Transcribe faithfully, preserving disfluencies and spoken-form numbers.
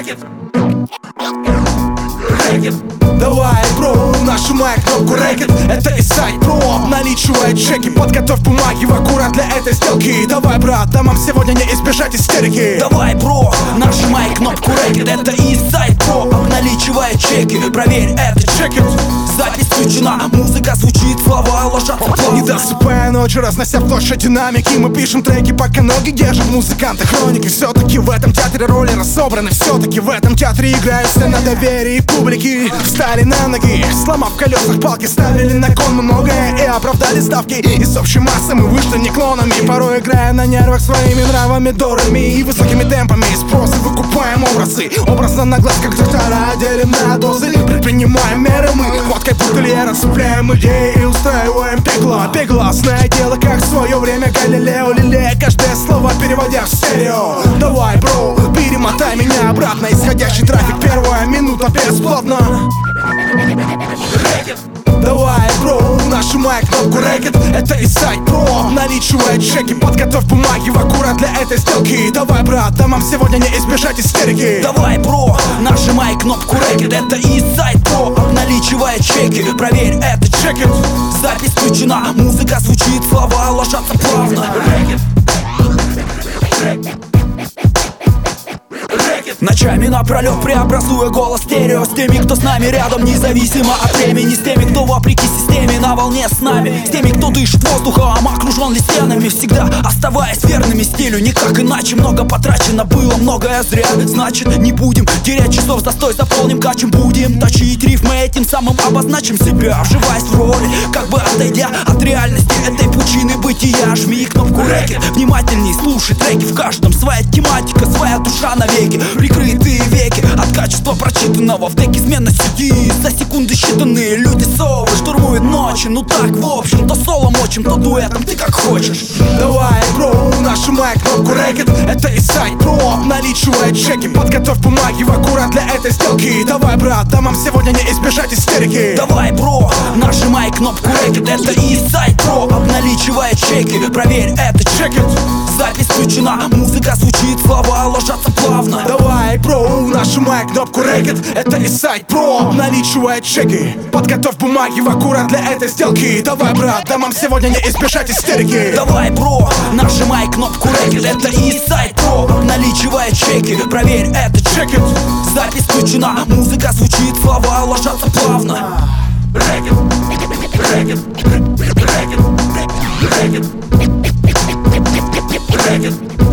рэкет, рэкет. Давай, бро, нажимай кнопку рэкет. Это Eastside Pro обналичивает чеки. Подготовь бумаги в аккурат для этой сделки. Давай, брат, дамам сегодня не избежать истерики. Давай, бро, нажимай кнопку рэкет. Это Eastside Pro обналичивает чеки. Проверь, это чекет. Запись включена, музыка звучит, слова ложатся плавно. Не досыпая ночью, разнося в площадь динамики. Мы пишем треки, пока ноги держат музыканты хроники. Все-таки в этом театре роли разобраны. Все-таки в этом театре играют все на доверии публики. Встали на ноги, сломав в колесах палки, ставили на кон многое и оправдали ставки. Из общей массы мы вышли не клонами, порой играя на нервах своими нравами, дорами и высокими темпами. Спросы выкупаем образы, образно на глаз, как доктора, делим на дозы. Предпринимаем меры мы, водкой бутыльера, цепляем идеи и устраиваем пекло. Пегласное дело, как в свое время Галилео, лелея каждое слово, переводя в стерео. Давай, бро, перемотай меня обратно. Исходящий трафик, первая минута бесплатно. Рэкет. Давай, бро, нажимай кнопку рэкет. Это Eastside Pro обналичивает чеки. Подготовь бумаги в аккурат для этой сделки. Давай, брат, дамам сегодня не избежать истерики. Давай, бро, нажимай кнопку рэкет. Это Eastside Pro обналичивает чеки. Проверь, это чекет. Запись включена, музыка звучит, слова ложатся плавно. Рэкет. Рэкет. Ночами напролет преобразуя голос стерео. С теми, кто с нами рядом, независимо от времени. С теми, кто вопреки системе на волне с нами. С теми, кто дышит воздухом, окружен ли стенами. Всегда оставаясь верными стилю, никак иначе. Много потрачено было, многое зря. Значит, не будем терять часов, застой заполним качем. Будем точить рифмы, этим самым обозначим себя. Вживаясь в роли, как бы отойдя от реальности этой пучины бытия. Жми кнопку рэкет, внимательней слушай треки. В каждом своя тематика, своя душа навеки. Прикрытые веки от качества прочитанного. В деке смена сети за секунды считанные. Люди совы штурмуют ночи. Ну так, в общем, то соло мочим, то дуэтом, ты как хочешь. Давай, бро, нажимай кнопку рэкет. Это Eastside Pro обналичивает чеки. Подготовь бумаги в аккурат для этой сделки. Давай, брат, дамам сегодня не избежать истерики. Давай, бро, нажимай кнопку рэкет. Это Eastside Pro обналичивает чеки. Проверь, это чекет. Запись включена, музыка звучит, слова ложатся плавно. Давай, бро, нажимай кнопку рэкет. Это Eastside Pro обналичивает чеки. Подготовь бумаги в аккурат для этой сделки. Давай, брат, дамам сегодня не избежать истерики. Давай, бро, нажимай кнопку рэкет. Это Eastside Pro обналичивает чеки. Проверь, это чекет. Запись включена, музыка звучит, слова ложатся плавно. Рэкет, рэкет, рэкет, рэкет, рэкет.